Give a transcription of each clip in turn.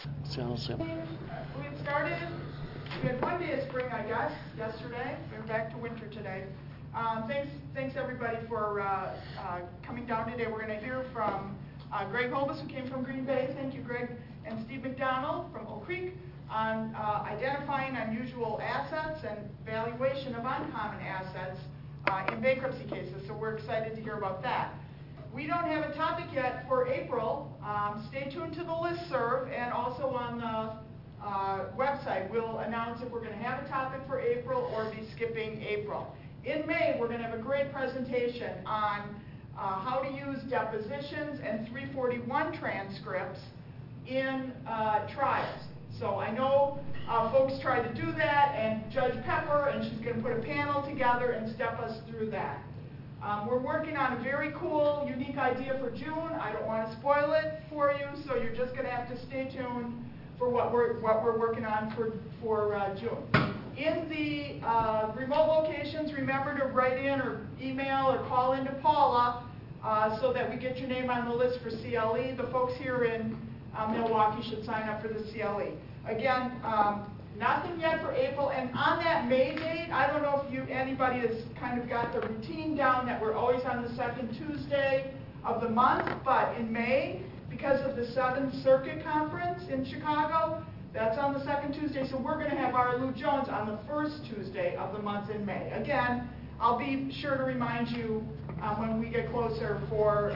We started, we had one day of spring, I guess, yesterday. We're back to winter today. Thanks everybody for coming down today. We're going to hear from Greg Hovis, who came from Green Bay. Thank you, Greg. And Steve McDonald from Oak Creek on identifying unusual assets and valuation of uncommon assets in bankruptcy cases. So we're excited to hear about that. We don't have a topic yet for April. Stay tuned to the listserv and also on the website. We'll announce if we're going to have a topic for April or be skipping April. In May, we're going to have a great presentation on how to use depositions and 341 transcripts in trials. So I know folks try to do that, and Judge Pepper, and she's going to put a panel together and step us through that. We're working on a very cool, unique idea for June. I don't want to spoil it for you, so you're just going to have to stay tuned for what we're working on for June. In the remote locations, remember to write in or email or call into Paula so that we get your name on the list for CLE. The folks here in Milwaukee should sign up for the CLE. Again, nothing yet for April, and on that May date, I don't know if anybody has kind of got the routine down that we're always on the second Tuesday of the month, but in May, because of the 7th Circuit Conference in Chicago, that's on the second Tuesday, so we're going to have our Lou Jones on the first Tuesday of the month in May. Again, I'll be sure to remind you when we get closer for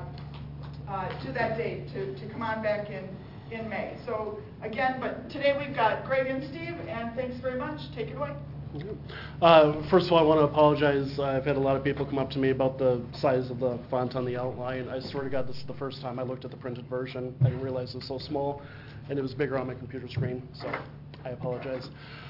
to that date to come on back in May. So again, but today we've got Greg and Steve, and thanks very much. Take it away. First of all, I want to apologize. I've had a lot of people come up to me about the size of the font on the outline. I swear to God, this is the first time I looked at the printed version. I didn't realize it was so small, and it was bigger on my computer screen, so I apologize.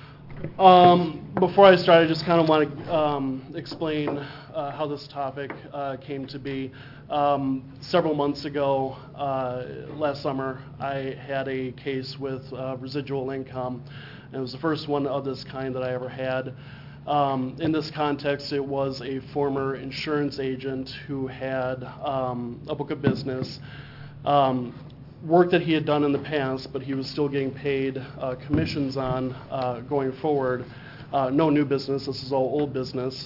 Before I start, I just kind of want to explain how this topic came to be. Several months ago, last summer, I had a case with residual income, and it was the first one of this kind that I ever had. In this context, it was a former insurance agent who had a book of business, work that he had done in the past, but he was still getting paid commissions on going forward. No new business, this is all old business.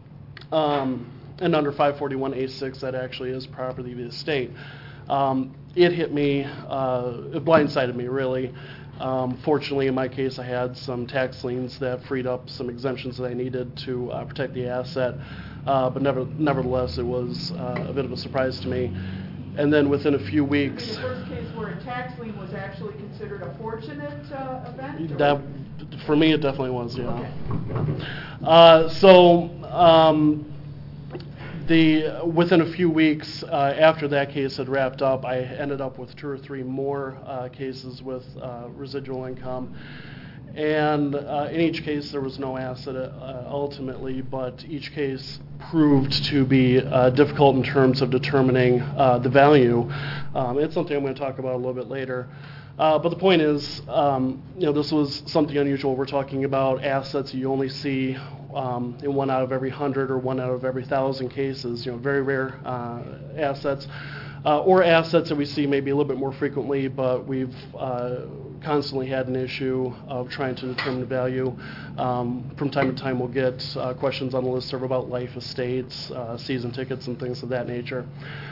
And under 541A6, that actually is property of the estate. It hit me, it blindsided me really. Fortunately, in my case, I had some tax liens that freed up some exemptions that I needed to protect the asset. But nevertheless, it was a bit of a surprise to me. And then within a few weeks... The first case where a tax lien was actually considered a fortunate event? That, for me, it definitely was, yeah. Okay. Within a few weeks after that case had wrapped up, I ended up with 2 or 3 more cases with residual income. And in each case, there was no asset ultimately, but each case proved to be difficult in terms of determining the value. It's something I'm going to talk about a little bit later. But the point is, this was something unusual. We're talking about assets you only see in 1 out of every 100 or 1 out of every 1,000 cases. Very rare assets. Or assets that we see maybe a little bit more frequently, but we've constantly had an issue of trying to determine the value. From time to time we'll get questions on the listserv about life estates, season tickets, and things of that nature.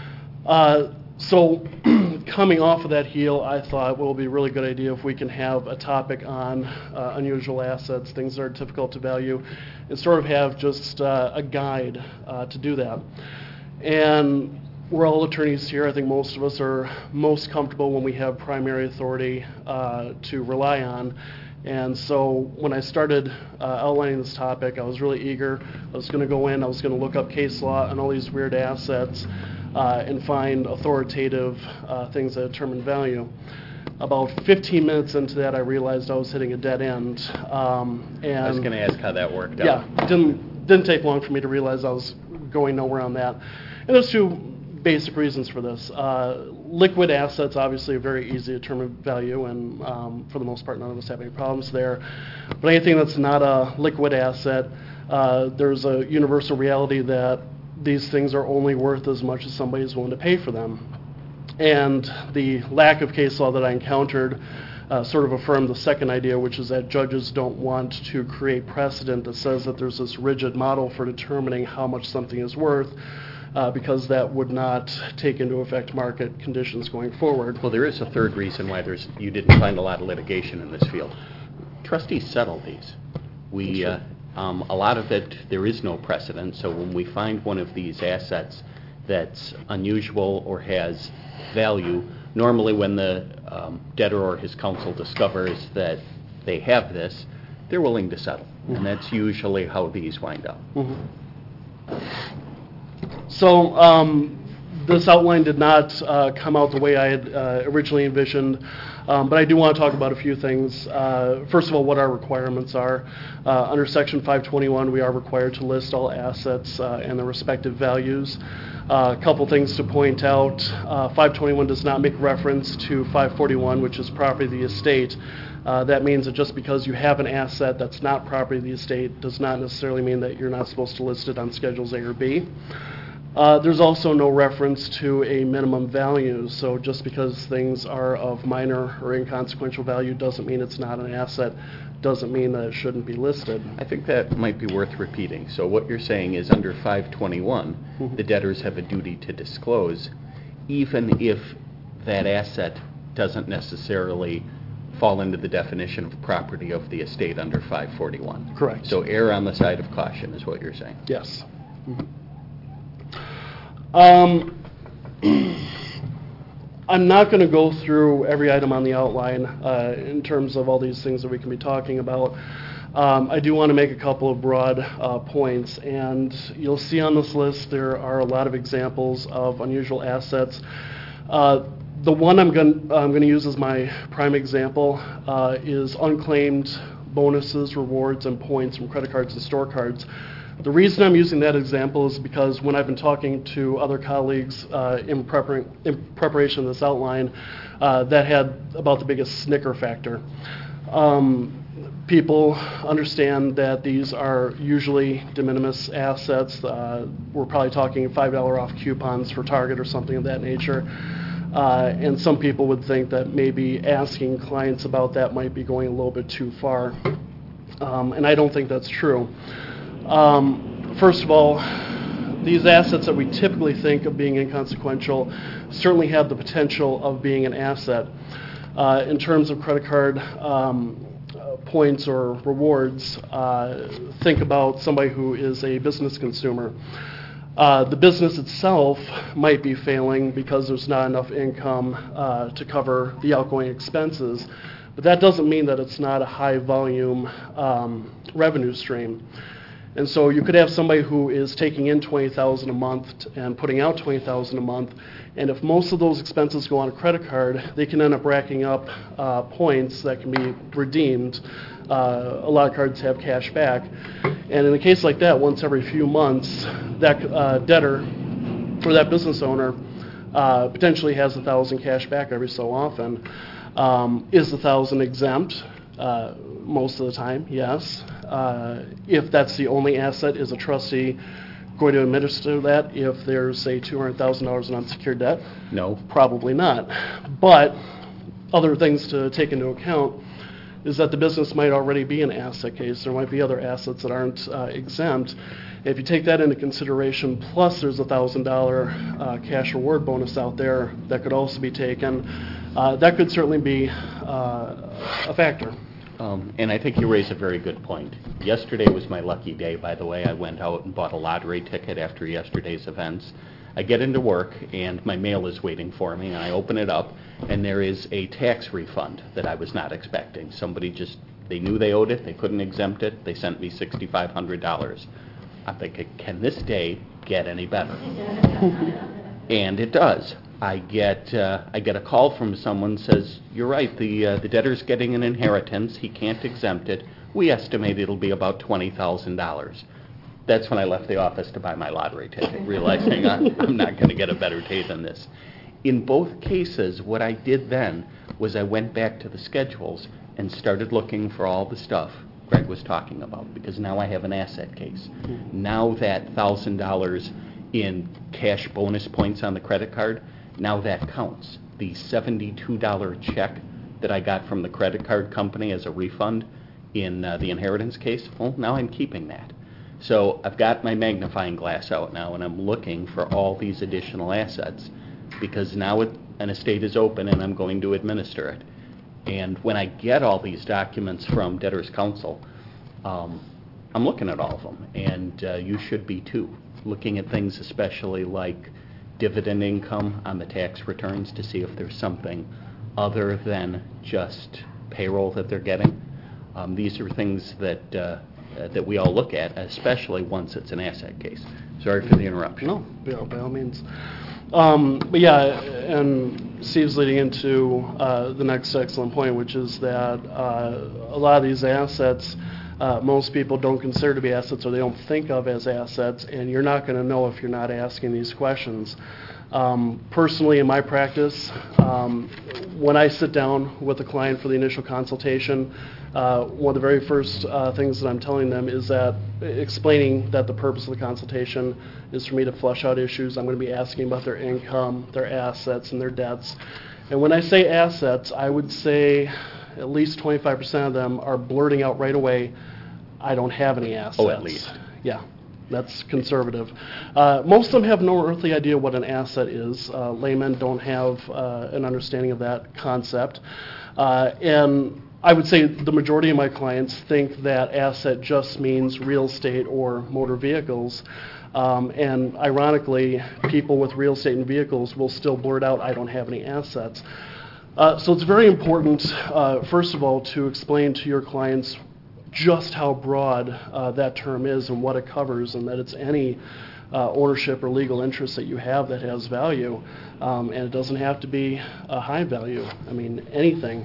So coming off of that heel, I thought, well, it would be a really good idea if we can have a topic on unusual assets, things that are difficult to value, and sort of have just a guide to do that. And we're all attorneys here. I think most of us are most comfortable when we have primary authority to rely on. And so when I started outlining this topic, I was really eager. I was going to go in, I was going to look up case law on all these weird assets and find authoritative things that determine value. About 15 minutes into that, I realized I was hitting a dead end. And I was going to ask how that worked out. Yeah, didn't take long for me to realize I was going nowhere on that. And there's 2 basic reasons for this. Liquid assets obviously are very easy to determine value, and for the most part none of us have any problems there. But anything that's not a liquid asset, there's a universal reality that these things are only worth as much as somebody's willing to pay for them. And the lack of case law that I encountered sort of affirmed the second idea, which is that judges don't want to create precedent that says that there's this rigid model for determining how much something is worth, because that would not take into effect market conditions going forward. Well, there is a third reason why you didn't find a lot of litigation in this field. Trustees settle these. A lot of it, there is no precedent, so when we find one of these assets that's unusual or has value, normally when the debtor or his counsel discovers that they have this, they're willing to settle. Mm-hmm. And that's usually how these wind up. Mm-hmm. So this outline did not come out the way I had originally envisioned, but I do want to talk about a few things. First of all, what our requirements are. Under Section 521, we are required to list all assets and their respective values. A couple things to point out. 521 does not make reference to 541, which is property of the estate. That means that just because you have an asset that's not property of the estate does not necessarily mean that you're not supposed to list it on Schedules A or B. There's also no reference to a minimum value, so just because things are of minor or inconsequential value doesn't mean it's not an asset, doesn't mean that it shouldn't be listed. I think that might be worth repeating. So what you're saying is under 521, mm-hmm. the debtors have a duty to disclose, even if that asset doesn't necessarily fall into the definition of property of the estate under 541. Correct. So err on the side of caution is what you're saying. Yes. Mm-hmm. I'm not going to go through every item on the outline in terms of all these things that we can be talking about. I do want to make a couple of broad points, and you'll see on this list there are a lot of examples of unusual assets. The one I'm going to use as my prime example is unclaimed bonuses, rewards, and points from credit cards and store cards. The reason I'm using that example is because when I've been talking to other colleagues in preparation of this outline, that had about the biggest snicker factor. People understand that these are usually de minimis assets. We're probably talking $5 off coupons for Target or something of that nature. And some people would think that maybe asking clients about that might be going a little bit too far. And I don't think that's true. First of all, these assets that we typically think of being inconsequential certainly have the potential of being an asset. In terms of credit card points or rewards, think about somebody who is a business consumer. The business itself might be failing because there's not enough income to cover the outgoing expenses, but that doesn't mean that it's not a high volume revenue stream. And so you could have somebody who is taking in $20,000 a month and putting out $20,000 a month, and if most of those expenses go on a credit card, they can end up racking up points that can be redeemed. A lot of cards have cash back, and in a case like that, once every few months, that debtor or that business owner potentially has $1,000 cash back every so often. Is the $1,000 exempt? Most of the time, yes. If that's the only asset, is a trustee going to administer that if there's, say, $200,000 in unsecured debt? No. Probably not. But other things to take into account is that the business might already be an asset case. There might be other assets that aren't exempt. If you take that into consideration, plus there's a $1,000 cash reward bonus out there that could also be taken, that could certainly be a factor. And I think you raise a very good point. Yesterday was my lucky day, by the way. I went out and bought a lottery ticket after yesterday's events. I get into work, and my mail is waiting for me, and I open it up, and there is a tax refund that I was not expecting. Somebody they knew they owed it, they couldn't exempt it, they sent me $6,500. I'm thinking, can this day get any better? And it does. I get a call from someone says, you're right, the debtor's getting an inheritance, he can't exempt it. We estimate it'll be about $20,000. That's when I left the office to buy my lottery ticket, realizing I'm not going to get a better day than this. In both cases, what I did then was I went back to the schedules and started looking for all the stuff Greg was talking about, because now I have an asset case. Now that $1,000 in cash bonus points on the credit card Now that counts. The $72 check that I got from the credit card company as a refund in the inheritance case, well, now I'm keeping that. So I've got my magnifying glass out now, and I'm looking for all these additional assets, because now an estate is open and I'm going to administer it. And when I get all these documents from debtors counsel, I'm looking at all of them, and you should be too, looking at things especially like dividend income on the tax returns to see if there's something other than just payroll that they're getting. These are things that we all look at, especially once it's an asset case. Sorry for the interruption. No, by all means. But yeah, and Steve's leading into the next excellent point, which is that a lot of these assets, most people don't consider to be assets, or they don't think of as assets, and you're not going to know if you're not asking these questions. Personally, in my practice, when I sit down with a client for the initial consultation, one of the very first things that I'm telling them is that explaining that the purpose of the consultation is for me to flush out issues. I'm going to be asking about their income, their assets, and their debts. And when I say assets, I would say at least 25% of them are blurting out right away, I don't have any assets. Oh, at least. Yeah. That's conservative. Most of them have no earthly idea what an asset is. Laymen don't have an understanding of that concept. And I would say the majority of my clients think that asset just means real estate or motor vehicles. And ironically, people with real estate and vehicles will still blurt out, I don't have any assets. So it's very important, first of all, to explain to your clients just how broad that term is and what it covers, and that it's any ownership or legal interest that you have that has value. And it doesn't have to be a high value. I mean, anything.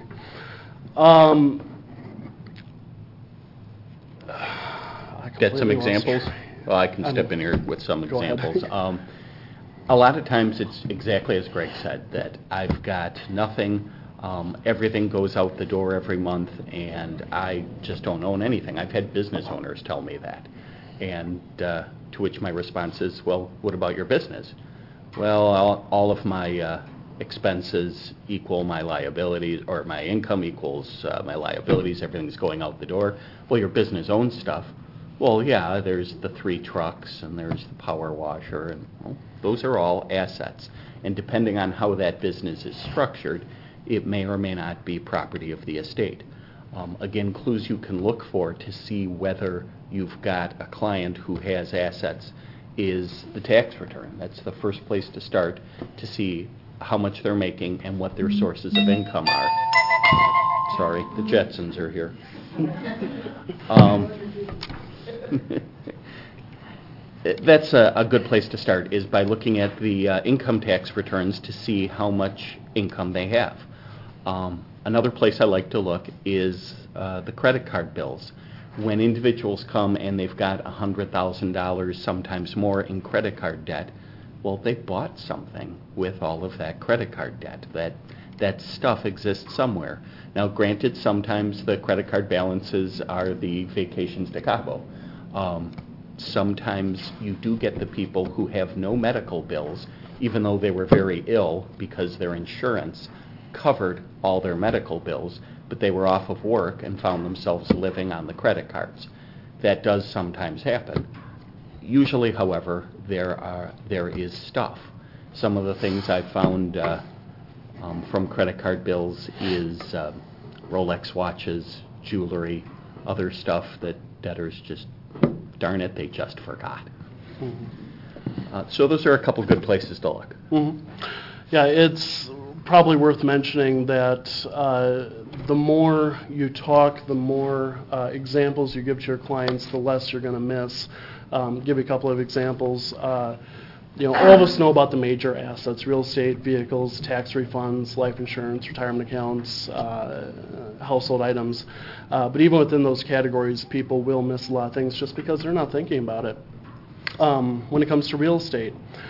Get some examples? Well, I can step in here with some examples. A lot of times it's exactly as Greg said, that I've got nothing. Everything goes out the door every month, and I just don't own anything. I've had business owners tell me that. And to which my response is, well, what about your business? Well, all of my expenses equal my liabilities, or my income equals my liabilities. Everything's going out the door. Well, your business owns stuff. Well, yeah, there's the 3 trucks, and there's the power washer, and well, those are all assets. And depending on how that business is structured, it may or may not be property of the estate. Again, clues you can look for to see whether you've got a client who has assets is the tax return. That's the first place to start to see how much they're making and what their sources of income are. Sorry, the Jetsons are here. That's a good place to start, is by looking at the income tax returns to see how much income they have. Another place I like to look is the credit card bills. When individuals come and they've got $100,000, sometimes more, in credit card debt, well, they bought something with all of that credit card debt. That stuff exists somewhere. Now, granted, sometimes the credit card balances are the vacations to Cabo. Sometimes you do get the people who have no medical bills, even though they were very ill, because their insurance covered all their medical bills, but they were off of work and found themselves living on the credit cards. That does sometimes happen. Usually, however, there is stuff. Some of the things I've found from credit card bills is Rolex watches, jewelry, other stuff that debtors just, darn it, they just forgot. Mm-hmm. So those are a couple good places to look. Mm-hmm. Yeah, it's probably worth mentioning that the more you talk, the more examples you give to your clients, the less you're going to miss. Give you a couple of examples. All of us know about the major assets: real estate, vehicles, tax refunds, life insurance, retirement accounts, household items. But even within those categories, people will miss a lot of things just because they're not thinking about it. When it comes to real estate,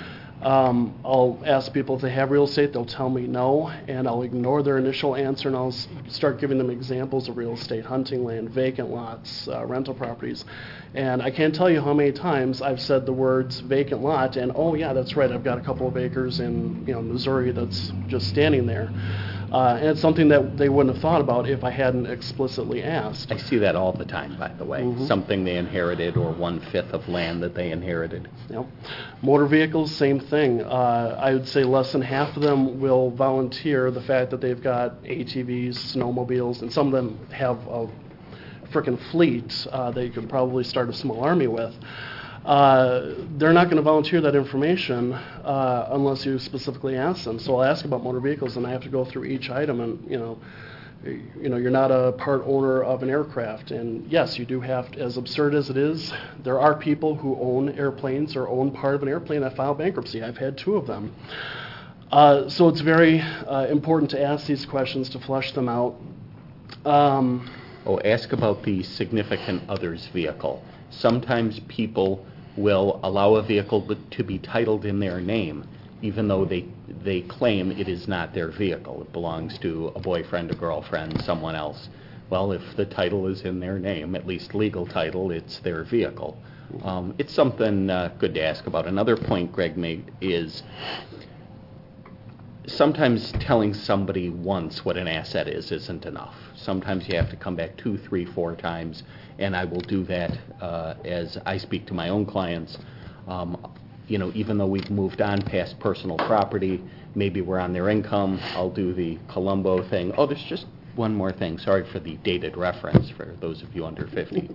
I'll ask people if they have real estate, they'll tell me no, and I'll ignore their initial answer, and I'll start giving them examples of real estate, hunting land, vacant lots, rental properties. And I can't tell you how many times I've said the words vacant lot, and oh yeah, that's right, I've got a couple of acres in Missouri that's just standing there. And it's something that they wouldn't have thought about if I hadn't explicitly asked. I see that all the time, by the way. Something they inherited or 1/5 of land that they inherited. Yep. Motor vehicles, same thing. I would say less than half of them will volunteer the fact that they've got ATVs, snowmobiles, and some of them have a frickin' fleet that you could probably start a small army with. They're not going to volunteer that information unless you specifically ask them. So I'll ask about motor vehicles, and I have to go through each item, and you're not a part owner of an aircraft, and yes, you do have to, as absurd as it is, there are people who own airplanes or own part of an airplane that file bankruptcy. I've had 2 of them. So it's very important to ask these questions to flush them out. Ask about the significant other's vehicle. Sometimes people will allow a vehicle to be titled in their name, even though they claim it is not their vehicle. It belongs to a boyfriend, a girlfriend, someone else. Well, if the title is in their name, at least legal title, it's their vehicle. It's something good to ask about. Another point Greg made is sometimes telling somebody once what an asset is isn't enough. Sometimes you have to come back 2, 3, 4 times, and I will do that as I speak to my own clients. Even though we've moved on past personal property, maybe we're on their income, I'll do the Columbo thing. Oh, there's just one more thing. Sorry for the dated reference for those of you under 50.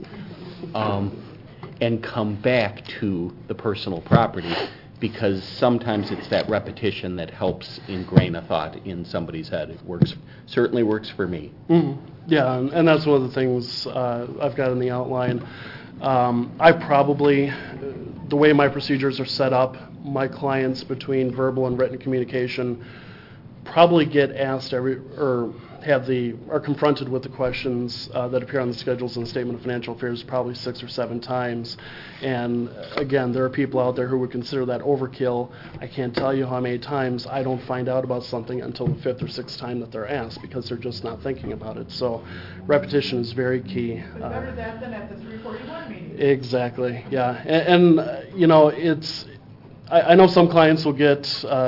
And come back to the personal property, because sometimes it's that repetition that helps ingrain a thought in somebody's head. It certainly works for me. Yeah, and that's one of the things I've got in the outline. I probably, the way my procedures are set up, my clients between verbal and written communication probably get asked are confronted with the questions that appear on the schedules and the Statement of Financial Affairs probably 6 or 7 times. And again, there are people out there who would consider that overkill. I can't tell you how many times I don't find out about something until the 5th or 6th time that they're asked, because they're just not thinking about it. So repetition is very key. But better that than at the 341 meeting. Exactly, yeah. And it's, I know some clients will get,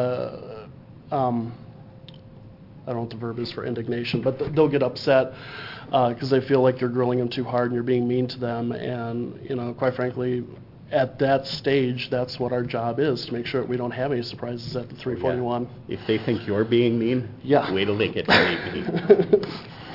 I don't know what the verb is for indignation, but they'll get upset because they feel like you're grilling them too hard and you're being mean to them. And, quite frankly, at that stage, that's what our job is, to make sure that we don't have any surprises at the 341. Yeah. If they think you're being mean, wait till they get to meet me.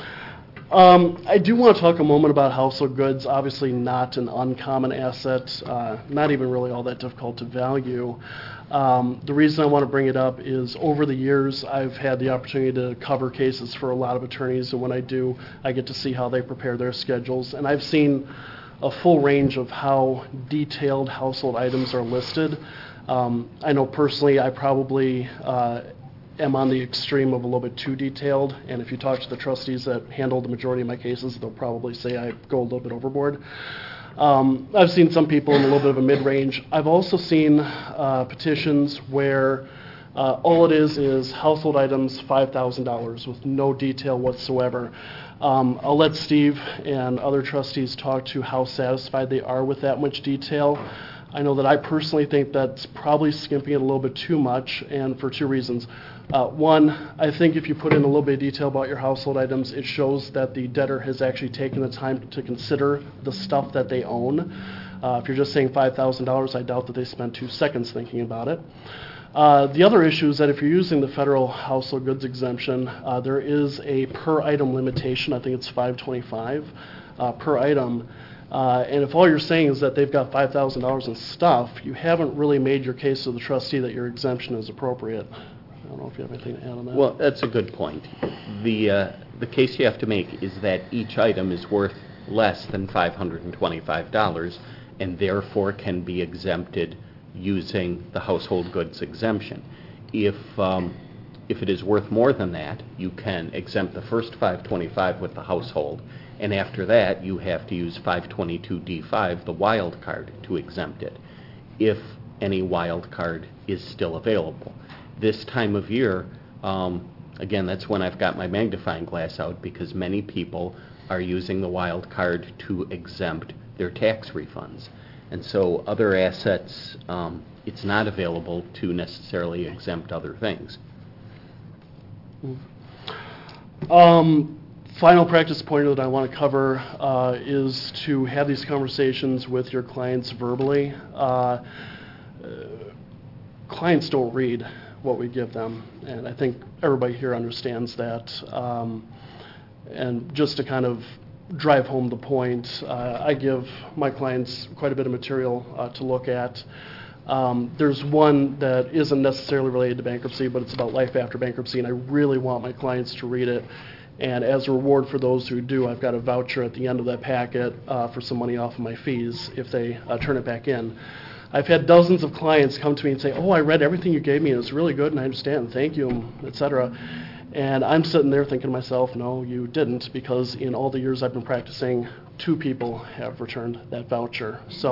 I do want to talk a moment about household goods. Obviously not an uncommon asset, not even really all that difficult to value. The reason I want to bring it up is over the years I've had the opportunity to cover cases for a lot of attorneys, and when I do, I get to see how they prepare their schedules. And I've seen a full range of how detailed household items are listed. I know personally I probably am on the extreme of a little bit too detailed, and if you talk to the trustees that handle the majority of my cases, they'll probably say I go a little bit overboard. I've seen some people in a little bit of a mid-range. I've also seen petitions where all it is household items, $5,000 with no detail whatsoever. I'll let Steve and other trustees talk to how satisfied they are with that much detail. I know that I personally think that's probably skimping it a little bit too much, and for 2 reasons. One, I think if you put in a little bit of detail about your household items, it shows that the debtor has actually taken the time to consider the stuff that they own. If you're just saying $5,000, I doubt that they spent 2 seconds thinking about it. The other issue is that if you're using the federal household goods exemption, there is a per item limitation. I think it's $525 per item. And if all you're saying is that they've got $5,000 in stuff, you haven't really made your case to the trustee that your exemption is appropriate. I don't know if you have anything to add on that. Well, that's a good point. The case you have to make is that each item is worth less than $525 and therefore can be exempted using the household goods exemption. If it is worth more than that, you can exempt the first $525 with the household, and after that you have to use 522D5, the wild card, to exempt it. If any wild card is still available. This time of year, again, that's when I've got my magnifying glass out, because many people are using the wild card to exempt their tax refunds. And so other assets, it's not available to necessarily exempt other things. Final practice point that I want to cover is to have these conversations with your clients verbally. Clients don't read what we give them, and I think everybody here understands that. And just to kind of drive home the point, I give my clients quite a bit of material to look at. There's one that isn't necessarily related to bankruptcy, but it's about life after bankruptcy, and I really want my clients to read it. And as a reward for those who do, I've got a voucher at the end of that packet for some money off of my fees if they turn it back in. I've had dozens of clients come to me and say, oh, I read everything you gave me, and it's really good, and I understand, thank you, etc. And I'm sitting there thinking to myself, no, you didn't, because in all the years I've been practicing, 2 people have returned that voucher. So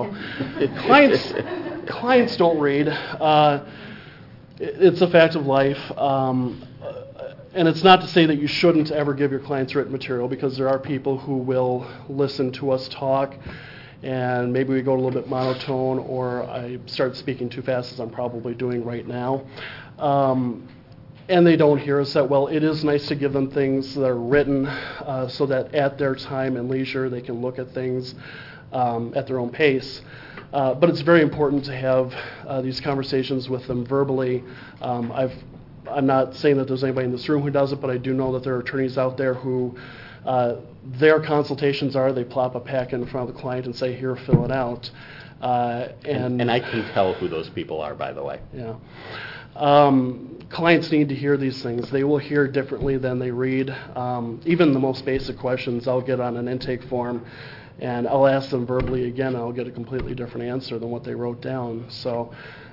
clients don't read. It's a fact of life. And it's not to say that you shouldn't ever give your clients written material, because there are people who will listen to us talk, and maybe we go a little bit monotone, or I start speaking too fast, as I'm probably doing right now. And they don't hear us that well. It is nice to give them things that are written so that at their time and leisure they can look at things at their own pace. But it's very important to have these conversations with them verbally. I'm not saying that there's anybody in this room who does it, but I do know that there are attorneys out there who their consultations are they plop a packet in front of the client and say, here, fill it out. And I can tell who those people are, by the way. Yeah. Clients need to hear these things. They will hear differently than they read. Even the most basic questions I'll get on an intake form, and I'll ask them verbally again, and I'll get a completely different answer than what they wrote down. So,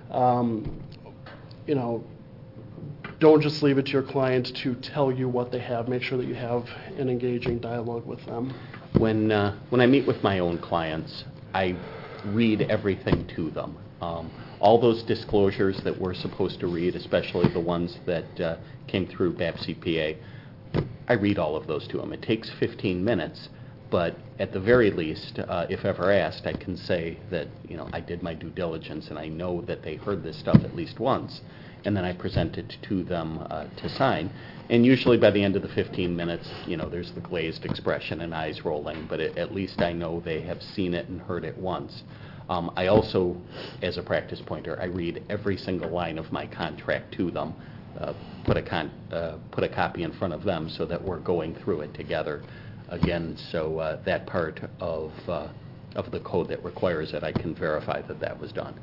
don't just leave it to your client to tell you what they have. Make sure that you have an engaging dialogue with them. When I meet with my own clients, I read everything to them. All those disclosures that we're supposed to read, especially the ones that came through BAP-CPA, I read all of those to them. It takes 15 minutes, but at the very least, if ever asked, I can say that I did my due diligence and I know that they heard this stuff at least once, and then I present it to them to sign. And usually by the end of the 15 minutes, there's the glazed expression and eyes rolling, but at least I know they have seen it and heard it once. I also, as a practice pointer, I read every single line of my contract to them, put a copy in front of them so that we're going through it together. Again, so that part of the code that requires it, I can verify that that was done.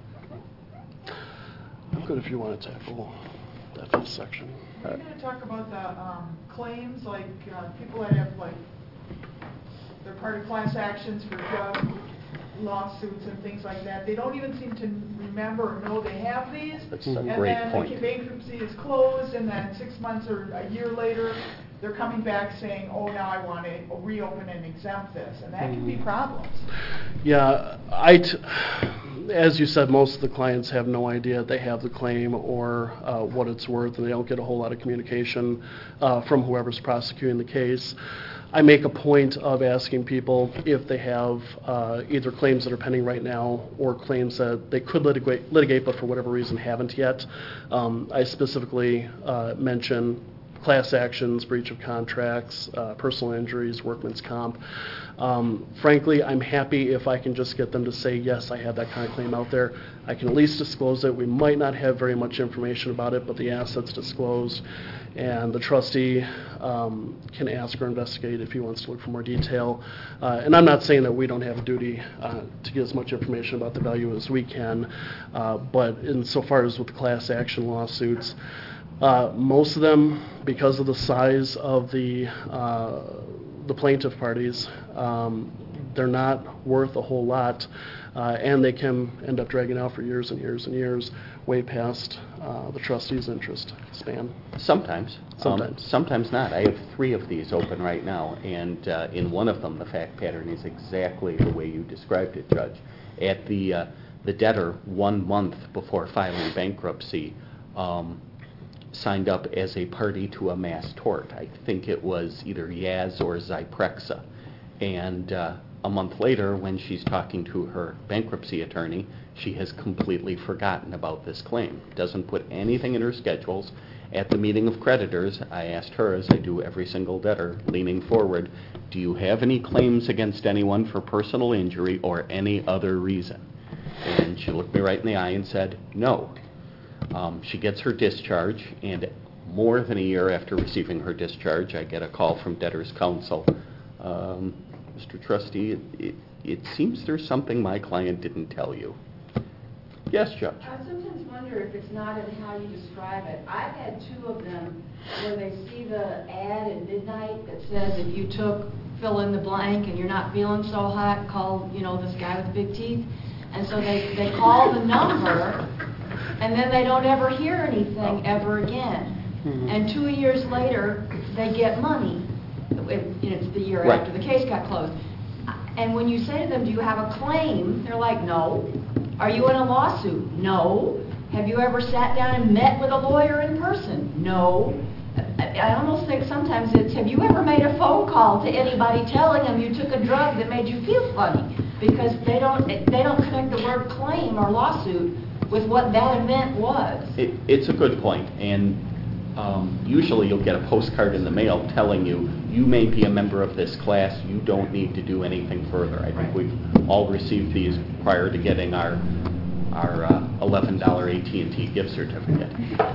I'm good if you want to tackle that fifth section. Are you going to talk about the claims, like people that have, they're part of class actions for drug lawsuits and things like that. They don't even seem to remember or know they have these. That's a great point. And then the bankruptcy is closed, and then 6 months or a year later, they're coming back saying, oh, now I want to reopen and exempt this. And that can be problems. Yeah, as you said, most of the clients have no idea they have the claim or what it's worth, and they don't get a whole lot of communication from whoever's prosecuting the case. I make a point of asking people if they have either claims that are pending right now or claims that they could litigate but for whatever reason haven't yet. I specifically mention class actions, breach of contracts, personal injuries, workman's comp. Frankly, I'm happy if I can just get them to say, yes, I have that kind of claim out there. I can at least disclose it. We might not have very much information about it, but the asset's disclosed, and the trustee can ask or investigate if he wants to look for more detail. And I'm not saying that we don't have a duty to get as much information about the value as we can, but insofar as with the class action lawsuits, most of them, because of the size of the plaintiff parties, they're not worth a whole lot, and they can end up dragging out for years and years and years, way past the trustee's interest span. Sometimes. Sometimes not. I have 3 of these open right now, and in one of them, the fact pattern is exactly the way you described it, Judge. At the the debtor, 1 month before filing bankruptcy, signed up as a party to a mass tort. I think it was either Yaz or Zyprexa. And a month later, when she's talking to her bankruptcy attorney, she has completely forgotten about this claim. Doesn't put anything in her schedules. At the meeting of creditors, I asked her, as I do every single debtor, leaning forward, do you have any claims against anyone for personal injury or any other reason? And she looked me right in the eye and said, no. She gets her discharge, and more than a year after receiving her discharge, I get a call from debtor's counsel. Mr. Trustee, it seems there's something my client didn't tell you. Yes, Judge. I sometimes wonder if it's not in how you describe it. I've had 2 of them where they see the ad at midnight that says if you took fill in the blank and you're not feeling so hot, call, this guy with big teeth. And so they call the number, and then they don't ever hear anything ever again. And 2 years later, they get money. It's the year Right. after the case got closed. And when you say to them, do you have a claim? They're like, no. Are you in a lawsuit? No. Have you ever sat down and met with a lawyer in person? No. I almost think sometimes it's, have you ever made a phone call to anybody telling them you took a drug that made you feel funny? Because they don't connect the word claim or lawsuit with what that event was. It's a good point, and usually you'll get a postcard in the mail telling you, you may be a member of this class, you don't need to do anything further. I think we've all received these prior to getting our $11 AT&T gift certificate.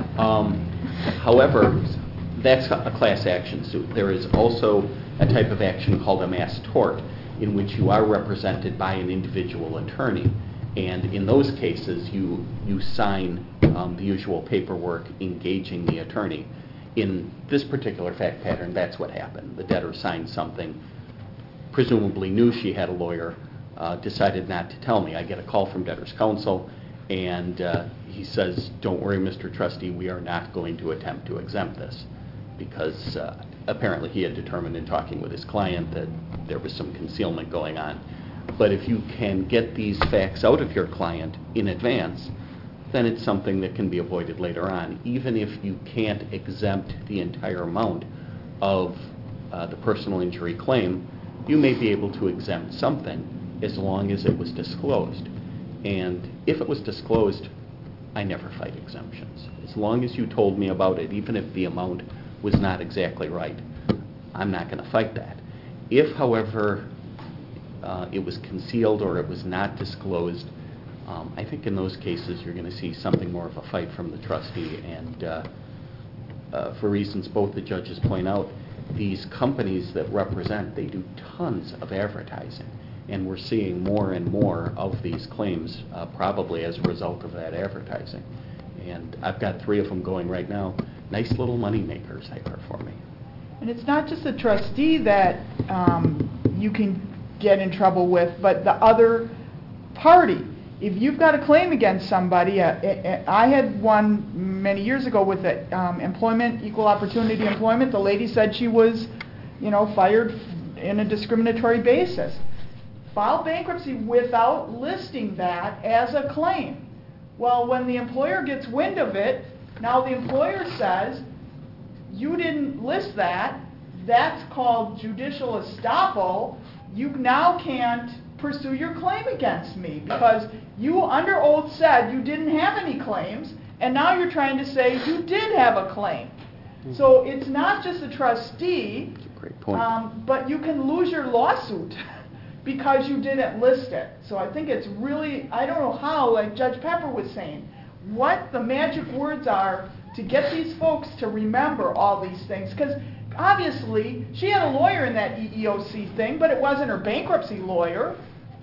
However, that's a class action suit. There is also a type of action called a mass tort, in which you are represented by an individual attorney. And in those cases, you sign the usual paperwork engaging the attorney. In this particular fact pattern, that's what happened. The debtor signed something, presumably knew she had a lawyer, decided not to tell me. I get a call from debtor's counsel, and he says, don't worry, Mr. Trustee, we are not going to attempt to exempt this, because apparently he had determined in talking with his client that there was some concealment going on. But if you can get these facts out of your client in advance, then it's something that can be avoided later on. Even if you can't exempt the entire amount of the personal injury claim, you may be able to exempt something as long as it was disclosed. And if it was disclosed, I never fight exemptions. As long as you told me about it, even if the amount was not exactly right, I'm not going to fight that. If, however, it was concealed or it was not disclosed, I think in those cases you're going to see something more of a fight from the trustee. And for reasons both the judges point out, these companies that represent, they do tons of advertising. And we're seeing more and more of these claims probably as a result of that advertising. And I've got 3 of them going right now. Nice little money makers they are for me. And it's not just the trustee that you can get in trouble with, but the other party. If you've got a claim against somebody, I had one many years ago with the employment, equal opportunity employment. The lady said she was, fired in a discriminatory basis. Filed bankruptcy without listing that as a claim. Well, when the employer gets wind of it, now the employer says, you didn't list that. That's called judicial estoppel. You now can't pursue your claim against me because you under oath said you didn't have any claims, and now you're trying to say you did have a claim. So it's not just the trustee, That's a great point. but you can lose your lawsuit because you didn't list it. So I think it's really, I don't know how, like Judge Pepper was saying, what the magic words are to get these folks to remember all these things. Because obviously, she had a lawyer in that EEOC thing, but it wasn't her bankruptcy lawyer.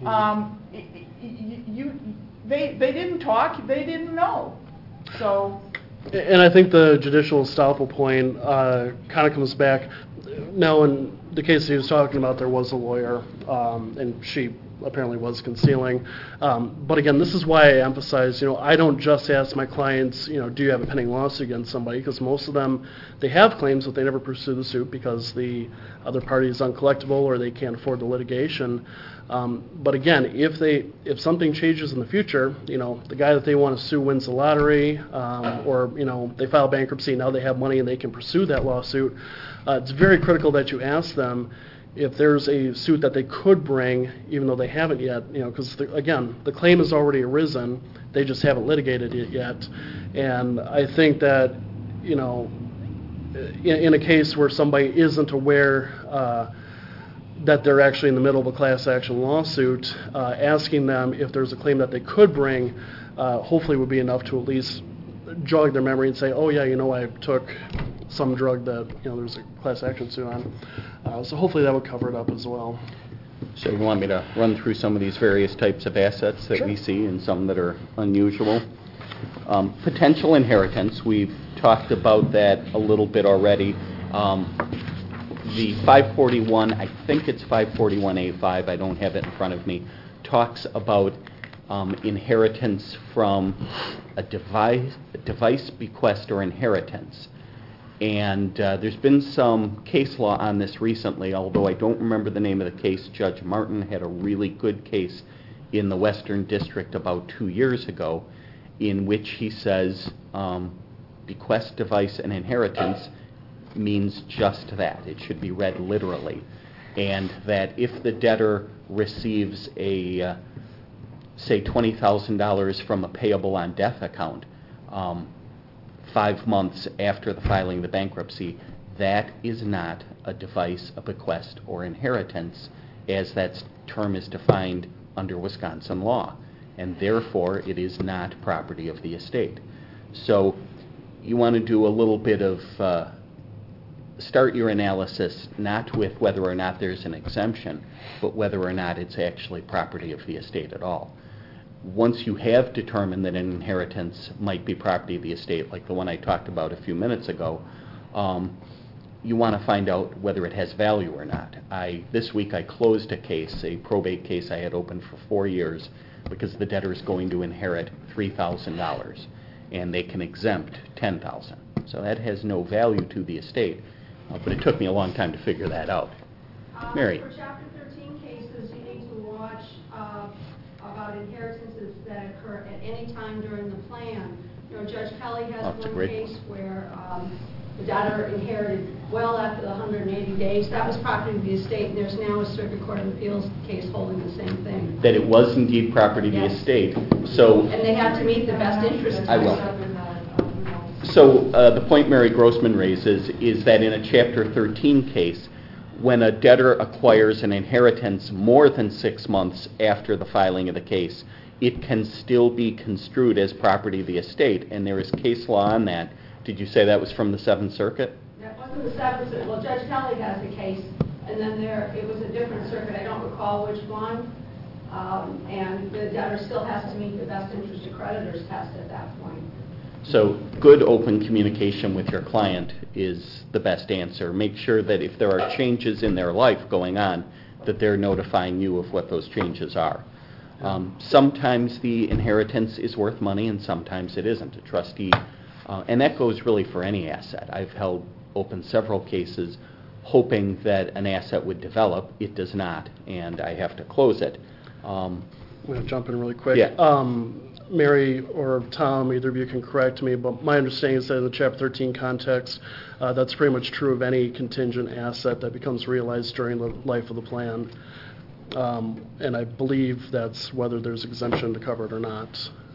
They didn't talk, they didn't know. So. And I think the judicial estoppel point kind of comes back. Now, in the case he was talking about, there was a lawyer, and she apparently was concealing. But again, this is why I emphasize, I don't just ask my clients, do you have a pending lawsuit against somebody? Because most of them, they have claims, but they never pursue the suit because the other party is uncollectible or they can't afford the litigation. But again, if something changes in the future, the guy that they want to sue wins the lottery, or they file bankruptcy, now they have money and they can pursue that lawsuit. It's very critical that you ask them if there's a suit that they could bring, even though they haven't yet, because again, the claim has already arisen, they just haven't litigated it yet. And I think that, in a case where somebody isn't aware that they're actually in the middle of a class action lawsuit, asking them if there's a claim that they could bring, hopefully would be enough to at least jog their memory and say, oh yeah, I took some drug that, there's a class action suit on. So hopefully that would cover it up as well. So you want me to run through some of these various types of assets that we see and some that are unusual? Potential inheritance, we've talked about that a little bit already. The 541, I think it's 541A5, I don't have it in front of me, talks about inheritance from a device, bequest, or inheritance. And there's been some case law on this recently, although I don't remember the name of the case. Judge Martin had a really good case in the Western District about 2 years ago in which he says bequest, device, and inheritance means just that. It should be read literally. And that if the debtor receives a, say, $20,000 from a payable on death account 5 months after the filing of the bankruptcy, that is not a device, a bequest, or inheritance as that term is defined under Wisconsin law. And therefore, it is not property of the estate. So you want to do a little bit of start your analysis not with whether or not there's an exemption, but whether or not it's actually property of the estate at all. Once you have determined that an inheritance might be property of the estate, like the one I talked about a few minutes ago, you want to find out whether it has value or not. This week I closed a case, a probate case I had open for 4 years, because the debtor is going to inherit $3,000, and they can exempt $10,000. So that has no value to the estate. But it took me a long time to figure that out. Mary. For Chapter 13 cases, you need to watch about inheritances that occur at any time during the plan. Judge Kelly has one case where the debtor inherited well after the 180 days. That was property of the estate, and there's now a Circuit Court of Appeals case holding the same thing. That it was indeed property of the estate. So, and they have to meet the best interest test. I will. So the point Mary Grossman raises is that in a Chapter 13 case, when a debtor acquires an inheritance more than 6 months after the filing of the case, it can still be construed as property of the estate, and there is case law on that. Did you say that was from the Seventh Circuit? That wasn't the Seventh Circuit. Well, Judge Kelly has a case, and then it was a different circuit. I don't recall which one. And the debtor still has to meet the best interest of creditors test at that point. So good open communication with your client is the best answer. Make sure that if there are changes in their life going on, that they're notifying you of what those changes are. Sometimes the inheritance is worth money and sometimes it isn't. A trustee, and that goes really for any asset. I've held open several cases hoping that an asset would develop. It does not, and I have to close it. I'm going to jump in really quick. Yeah. Mary or Tom, either of you can correct me, but my understanding is that in the Chapter 13 context, that's pretty much true of any contingent asset that becomes realized during the life of the plan. And I believe that's whether there's exemption to cover it or not.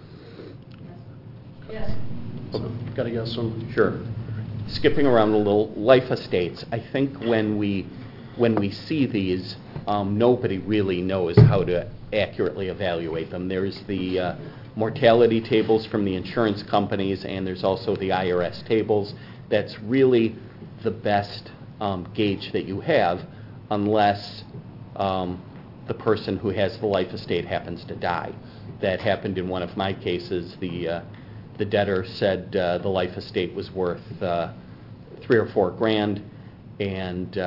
Yes. So, got a yes from? Sure. Skipping around a little, life estates. I think when we see these, nobody really knows how to accurately evaluate them. There's the mortality tables from the insurance companies, and there's also the IRS tables. That's really the best gauge that you have, unless the person who has the life estate happens to die. That happened in one of my cases. The debtor said the life estate was worth $3 or $4 grand, and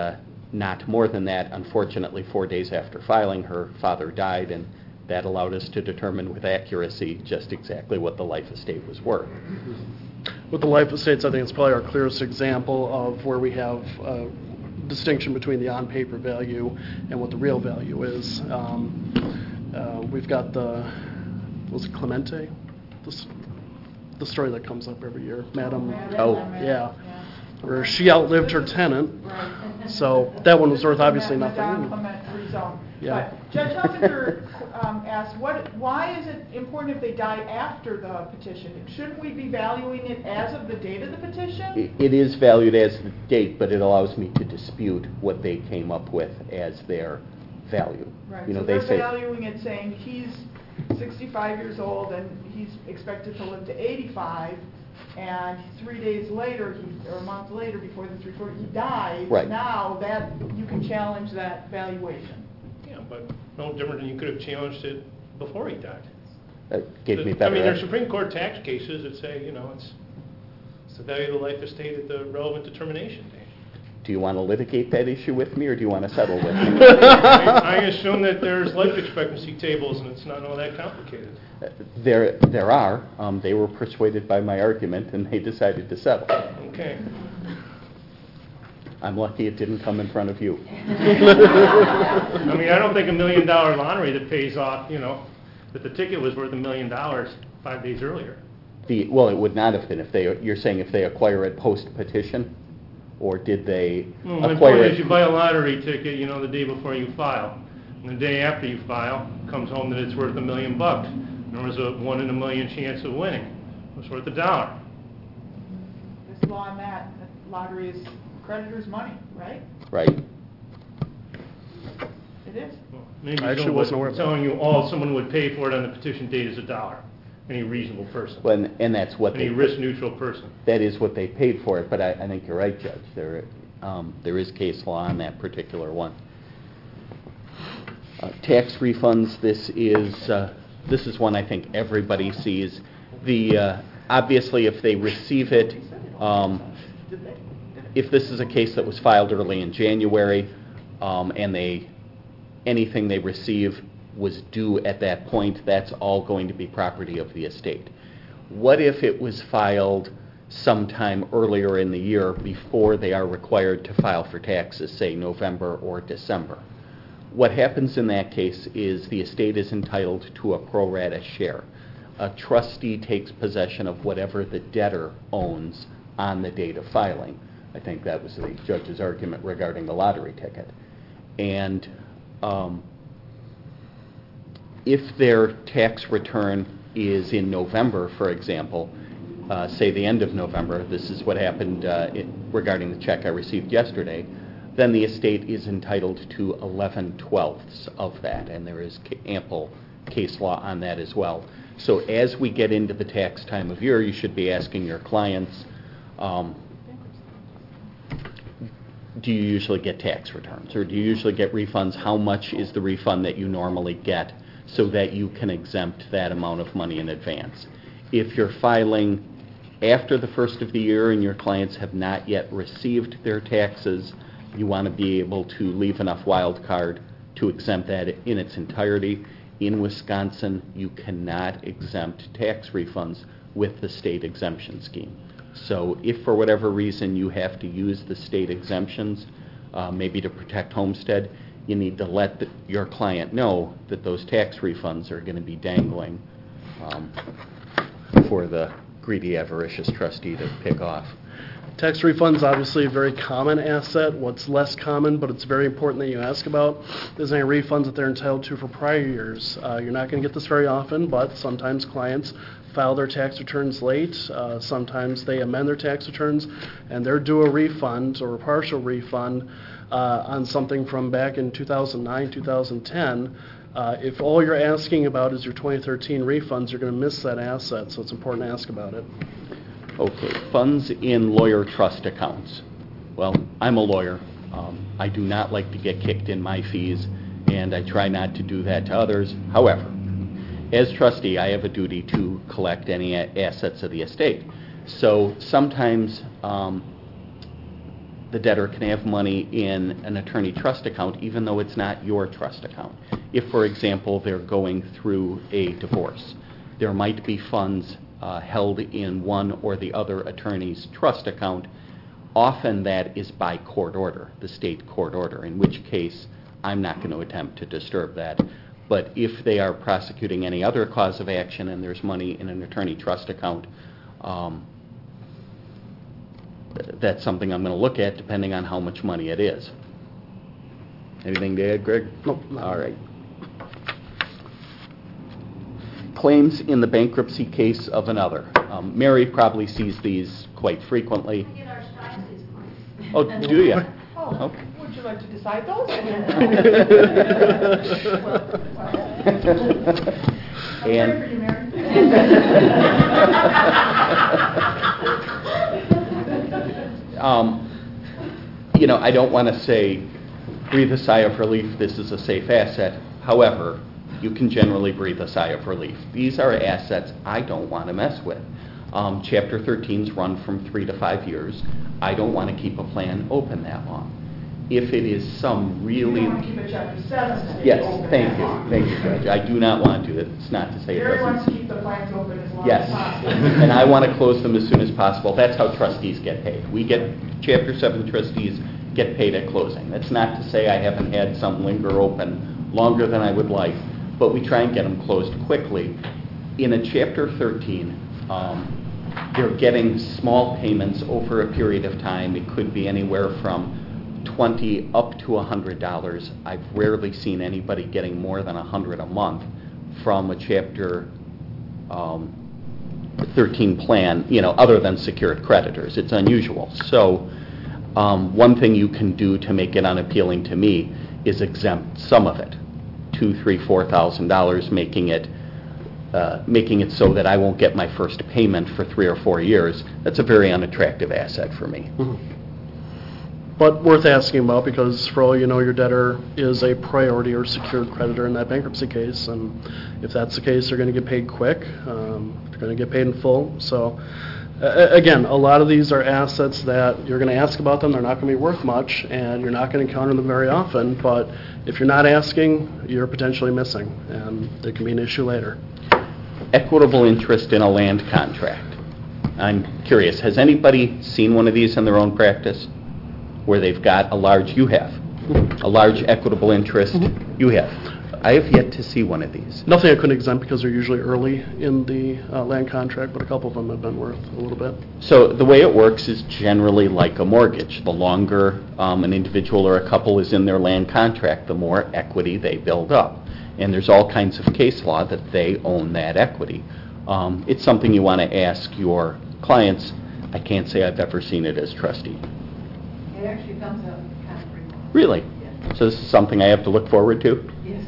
not more than that. Unfortunately, 4 days after filing, her father died, and that allowed us to determine with accuracy just exactly what the life estate was worth. With the life estates, I think it's probably our clearest example of where we have a distinction between the on-paper value and what the real value is. We've got was it Clemente? The story that comes up every year. Madam, Oh. yeah, where she outlived her tenant. So that one was worth obviously nothing. Madame Clement rezone. Yeah. But Judge Helfinger asked, why is it important if they die after the petition? Shouldn't we be valuing it as of the date of the petition? It is valued as the date, but it allows me to dispute what they came up with as their value. Right, You know, so they they're say, valuing it saying he's 65 years old and he's expected to live to 85, and 3 days later, or a month later before this report, he dies. Right. Now that you can challenge that valuation. Yeah, but no different than you could have challenged it before he died. gave me I better. mean, there's Supreme Court tax cases that say, you know, it's the value of the life estate at the relevant determination date. Do you want to litigate that issue with me, or do you want to settle with me? I assume that there's life expectancy tables, and it's not all that complicated. There are. They were persuaded by my argument, and they decided to settle. Okay. I'm lucky it didn't come in front of you. I mean, I don't think $1 million lottery that pays off, you know, that the ticket was worth $1 million 5 days earlier. Well, it would not have been if you're saying if they acquire it post-petition, or did they My acquire point it? is, you buy a lottery ticket, you know, the day before you file. And the day after you file, comes home that it's worth $1 million. There was a 1 in a million chance of winning. It was worth $1. There's law on that. The lottery is creditor's money, right? Right. It is. Well, maybe I actually so, wasn't but aware of that. telling you all someone would pay for it on the petition date is $1. Any reasonable person. And that's what Any they risk-neutral person. that is what they paid for it. But I think you're right, Judge. There is case law on that particular one. Tax refunds. This is one I think everybody sees. Obviously, if they receive it, if this is a case that was filed early in January, and anything they receive was due at that point, that's all going to be property of the estate. What if it was filed sometime earlier in the year before they are required to file for taxes, say November or December? What happens in that case is the estate is entitled to a pro rata share. A trustee takes possession of whatever the debtor owns on the date of filing. I think that was the judge's argument regarding the lottery ticket. And if their tax return is in November, for example, say the end of November, this is what happened regarding the check I received yesterday, then the estate is entitled to 11/12ths of that, and there is ample case law on that as well. So as we get into the tax time of year, you should be asking your clients, do you usually get tax returns, or do you usually get refunds? How much is the refund that you normally get, so that you can exempt that amount of money in advance? If you're filing after the first of the year and your clients have not yet received their taxes, you want to be able to leave enough wild card to exempt that in its entirety. In Wisconsin, you cannot exempt tax refunds with the state exemption scheme. So if for whatever reason you have to use the state exemptions, maybe to protect homestead, you need to let your client know that those tax refunds are going to be dangling for the greedy, avaricious trustee to pick off. Tax refunds, obviously a very common asset. What's less common, but it's very important that you ask about, is any refunds that they're entitled to for prior years. You're not going to get this very often, but sometimes clients file their tax returns late. Sometimes they amend their tax returns, and they're due a refund or a partial refund on something from back in 2009, 2010. If all you're asking about is your 2013 refunds, you're going to miss that asset, so it's important to ask about it. Okay, funds in lawyer trust accounts. Well, I'm a lawyer. I do not like to get kicked in my fees, and I try not to do that to others. However, as trustee, I have a duty to collect any assets of the estate. So sometimes the debtor can have money in an attorney trust account even though it's not your trust account. If, for example, they're going through a divorce, there might be funds held in one or the other attorney's trust account. Often that is by court order, the state court order, in which case I'm not going to attempt to disturb that. But if they are prosecuting any other cause of action and there's money in an attorney trust account, that's something I'm going to look at depending on how much money it is. Anything to add, Greg? Nope. All right. Claims in the bankruptcy case of another. Mary probably sees these quite frequently. I get our Stices claims. Oh, do you? Oh, Okay. would you like to decide those? And- I'm sorry for you, Mary. You know, I don't want to say breathe a sigh of relief, this is a safe asset. However, you can generally breathe a sigh of relief. These are assets I don't want to mess with. Chapter 13s run from 3 to 5 years. I don't want to keep a plan open that long. If it is some really... You don't want to keep it Chapter 7 Yes, open thank that you. long. Thank you, Judge. I do not want to. It's not to say it Gary wants doesn't... to keep the plans open as long Yes, as possible. and I want to close them as soon as possible. That's how trustees get paid. We get, Chapter 7 trustees get paid at closing. That's not to say I haven't had some linger open longer than I would like, but we try and get them closed quickly. In a Chapter 13, they're getting small payments over a period of time. It could be anywhere from $20 up to $100. I've rarely seen anybody getting more than $100 a month from a Chapter 13 plan, you know, other than secured creditors. It's unusual. So one thing you can do to make it unappealing to me is exempt some of it, $2,000, $3,000, $4,000, making it so that I won't get my first payment for 3 or 4 years. That's a very unattractive asset for me. But worth asking about, because for all you know, your debtor is a priority or secured creditor in that bankruptcy case, and if that's the case, they're going to get paid quick. They're going to get paid in full. So, again, a lot of these are assets that you're going to ask about them. They're not going to be worth much, and you're not going to encounter them very often. But if you're not asking, you're potentially missing, and it can be an issue later. Equitable interest in a land contract. I'm curious, has anybody seen one of these in their own practice? Where they've got a large equitable interest? You have. I have yet to see one of these. Nothing I couldn't exempt because they're usually early in the land contract, but a couple of them have been worth a little bit. So the way it works is generally like a mortgage. The longer an individual or a couple is in their land contract, the more equity they build up. And there's all kinds of case law that they own that equity. It's something you want to ask your clients. I can't say I've ever seen it as trustee. It actually comes up kind of frequently. Really? Yes. So this is something I have to look forward to? Yes.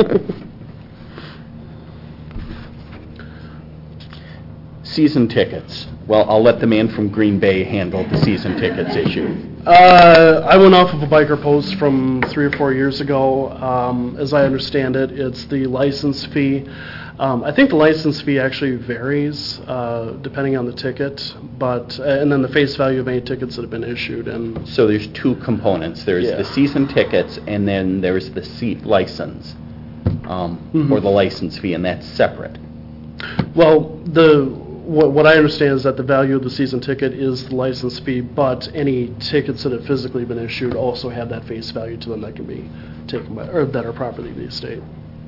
Season tickets. Well, I'll let the man from Green Bay handle the season tickets issue. I went off of a biker post from 3 or 4 years ago. As I understand it, it's the license fee. I think the license fee actually varies depending on the ticket, but and then the face value of any tickets that have been issued. And So there's two components. There's Yeah. the season tickets, and then there's the seat license, or the license fee, and that's separate. well, what I understand is that the value of the season ticket is the license fee, but any tickets that have physically been issued also have that face value to them that can be taken by, or that are property of the estate.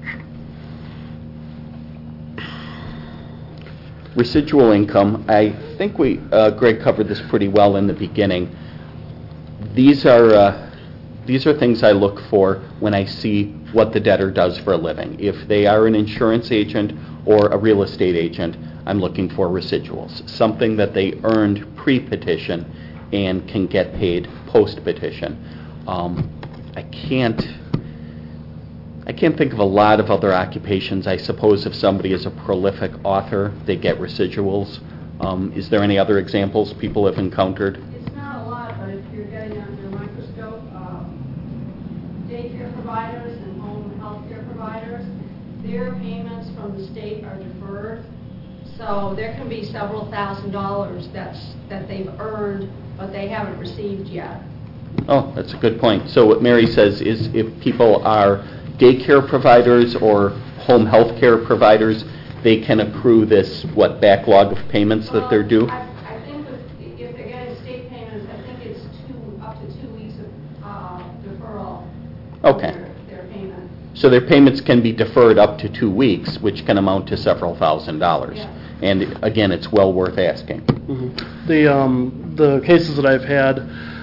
Residual income, I think Greg covered this pretty well in the beginning. These are things I look for when I see what the debtor does for a living. If they are an insurance agent or a real estate agent, I'm looking for residuals, something that they earned pre-petition and can get paid post-petition. I can't think of a lot of other occupations. I suppose if somebody is a prolific author, they get residuals. Is there any other examples people have encountered? It's not a lot, but if you're getting under a microscope, daycare providers and home health care providers, their payments from the state are deferred. So there can be several $1,000s that they've earned, but they haven't received yet. Oh, that's a good point. So what Mary says is if people are daycare providers or home health care providers, they can accrue this, backlog of payments that they're due? I think if they're getting state payments, I think it's up to 2 weeks of deferral. Okay. Of their payment. So their payments can be deferred up to 2 weeks, which can amount to several $1,000s. Yeah. And again, it's well worth asking. The cases that I've had,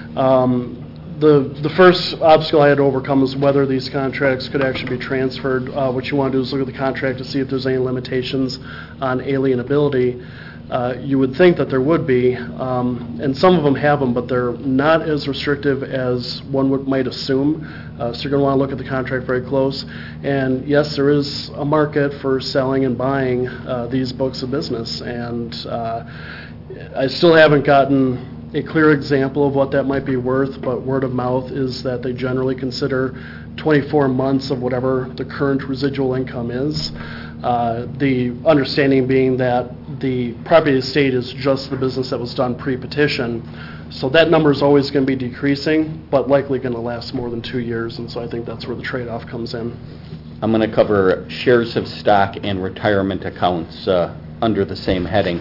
the first obstacle I had to overcome is whether these contracts could actually be transferred. What you want to do is look at the contract to see if there's any limitations on alienability. You would think that there would be, and some of them have them, but they're not as restrictive as one might assume. So you're going to want to look at the contract very close. And yes, there is a market for selling and buying these books of business, and I still haven't gotten a clear example of what that might be worth, but word of mouth is that they generally consider 24 months of whatever the current residual income is. The understanding being that the property estate is just the business that was done pre-petition. So that number is always going to be decreasing, but likely going to last more than 2 years, and so I think that's where the trade-off comes in. I'm going to cover shares of stock and retirement accounts under the same heading.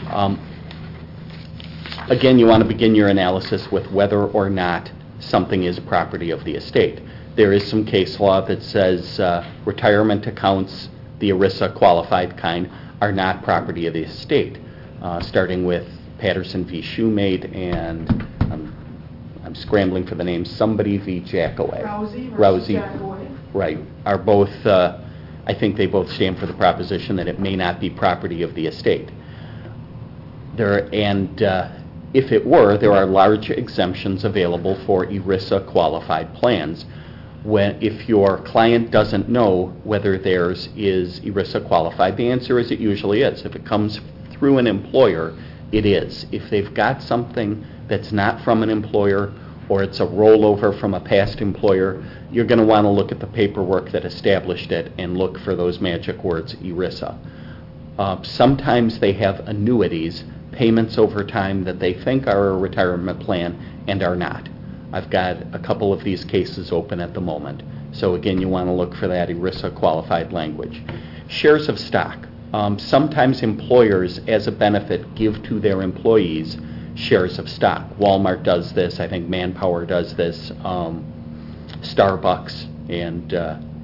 Again, you want to begin your analysis with whether or not something is property of the estate. There is some case law that says retirement accounts, the ERISA qualified kind, are not property of the estate, starting with Patterson v. Shoemate and I'm scrambling for the name, somebody v. Jackaway. Rousey. Jackaway. Right, are both, I think they both stand for the proposition that it may not be property of the estate. If it were, there are large exemptions available for ERISA qualified plans. If your client doesn't know whether theirs is ERISA qualified, the answer is it usually is. If it comes through an employer, it is. If they've got something that's not from an employer or it's a rollover from a past employer, you're going to want to look at the paperwork that established it and look for those magic words, ERISA. Sometimes they have annuities, payments over time that they think are a retirement plan and are not. I've got a couple of these cases open at the moment. So again, you want to look for that ERISA qualified language. Shares of stock. Sometimes employers, as a benefit, give to their employees shares of stock. Walmart does this. I think Manpower does this. Starbucks, and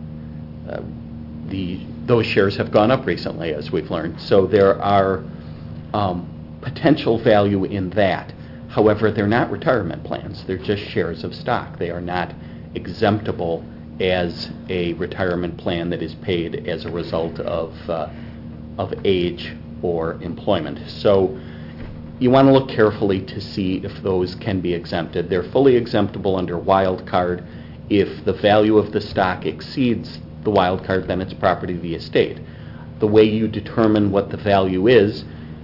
those shares have gone up recently, as we've learned. So there are potential value in that. However, they're not retirement plans. They're just shares of stock. They are not exemptable as a retirement plan that is paid as a result of age or employment. So you want to look carefully to see if those can be exempted. They're fully exemptable under wild card. If the value of the stock exceeds the wild card, then it's property of the estate. The way you determine what the value is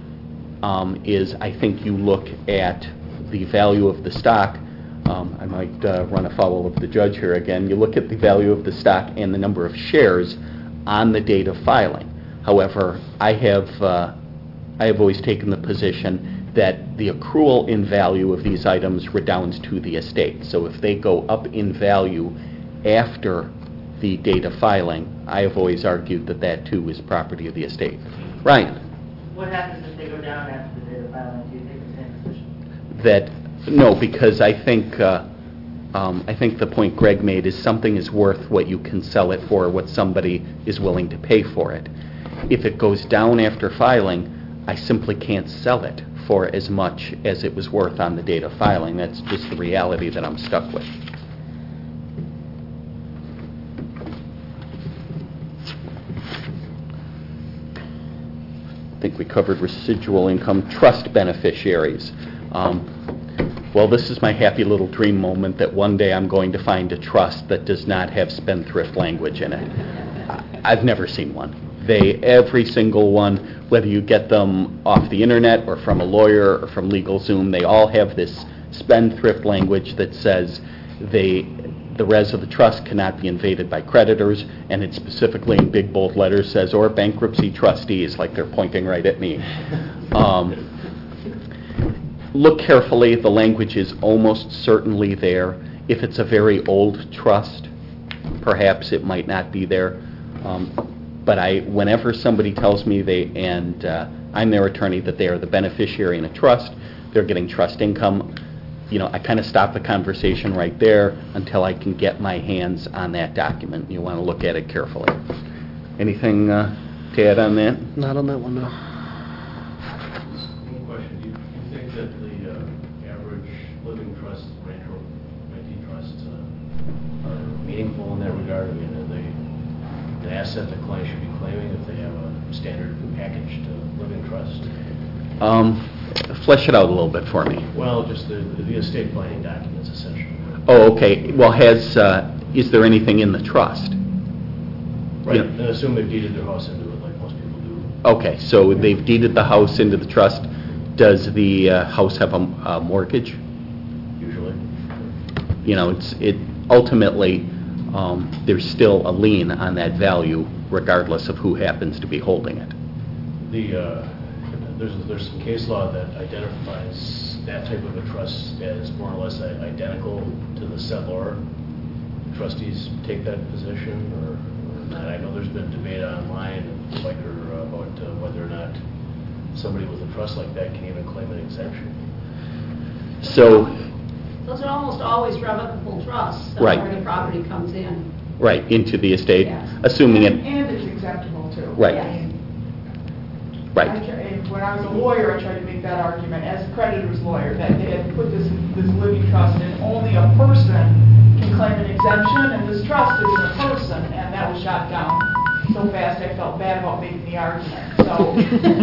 I think you look at the value of the stock. I might run afoul of the judge here again. You look at the value of the stock and the number of shares on the date of filing. However, I have always taken the position that the accrual in value of these items redounds to the estate. So if they go up in value after the date of filing, I have always argued that that too is property of the estate. Ryan? What happens if they go down after the date of filing? Do you take the same position? No, because I think the point Greg made is something is worth what you can sell it for, what somebody is willing to pay for it. If it goes down after filing, I simply can't sell it for as much as it was worth on the date of filing. That's just the reality that I'm stuck with. I think we covered residual income, trust beneficiaries. Well, this is my happy little dream moment that one day I'm going to find a trust that does not have spendthrift language in it. I've never seen one. Every single one, whether you get them off the internet or from a lawyer or from LegalZoom, they all have this spendthrift language that says the res of the trust cannot be invaded by creditors, and it specifically in big bold letters says, or bankruptcy trustees, like they're pointing right at me. Look carefully, the language is almost certainly there. If it's a very old trust, perhaps it might not be there. But whenever somebody tells me I'm their attorney, that they are the beneficiary in a trust, they're getting trust income, I kind of stop the conversation right there until I can get my hands on that document. You want to look at it carefully. Anything to add on that? Not on that one, no. One question. Do you think that the average living trust, rancho rentee trusts, are meaningful in that regard? I mean, are they an asset the client should be claiming if they have a standard packaged living trust? Flesh it out a little bit for me. Well, just the estate planning documents, essentially. Oh, okay. Well, is there anything in the trust? Right, and assume they've deeded their house into it like most people do. Okay, so they've deeded the house into the trust. Does the house have a mortgage? Usually. Ultimately, there's still a lien on that value regardless of who happens to be holding it. There's some case law that identifies that type of a trust as more or less identical to the settlor. Trustees take that position, or not. I know there's been debate online, about whether or not somebody with a trust like that can even claim an exemption. So, Those are almost always revocable trusts, so Right. where the property comes in. right, into the estate, Yes. assuming it, And it's acceptable too. Right. I mean, right. When I was a lawyer, I tried to make that argument as a creditor's lawyer, that they had put this living trust in, only a person can claim an exemption, and this trust isn't a person, and that was shot down so fast I felt bad about making the argument, so.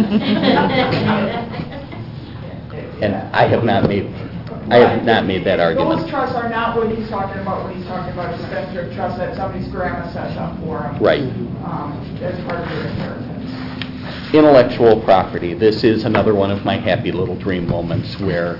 And I have not made that argument. Those trusts are not what he's talking about when he's talking about a spendthrift trust that somebody's grandma sets up for him. Right. As part of their inheritance. Intellectual property. This is another one of my happy little dream moments where,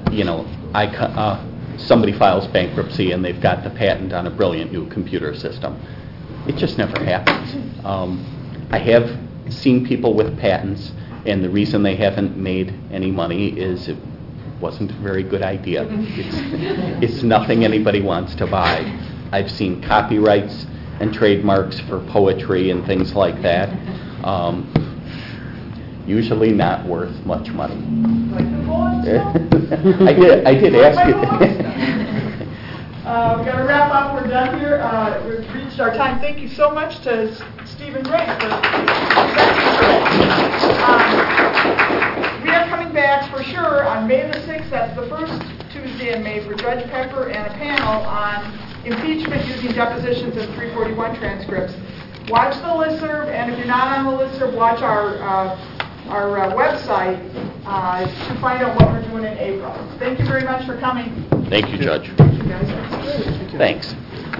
somebody files bankruptcy and they've got the patent on a brilliant new computer system. It just never happens. I have seen people with patents, and the reason they haven't made any money is it wasn't a very good idea. It's nothing anybody wants to buy. I've seen copyrights and trademarks for poetry and things like that. Usually not worth much money. Like the Rolling Stones? I did ask you. We've got to wrap up. We're done here. We've reached our time. Thank you so much to Stephen Gray for presenting today. We are coming back for sure on May the 6th. That's the first Tuesday in May for Judge Pepper and a panel on impeachment using depositions and 341 transcripts. Watch the listserv, and if you're not on the listserv, watch our website to find out what we're doing in April. Thank you very much for coming. Thank you, Judge. Thank you guys. That's great. Thanks.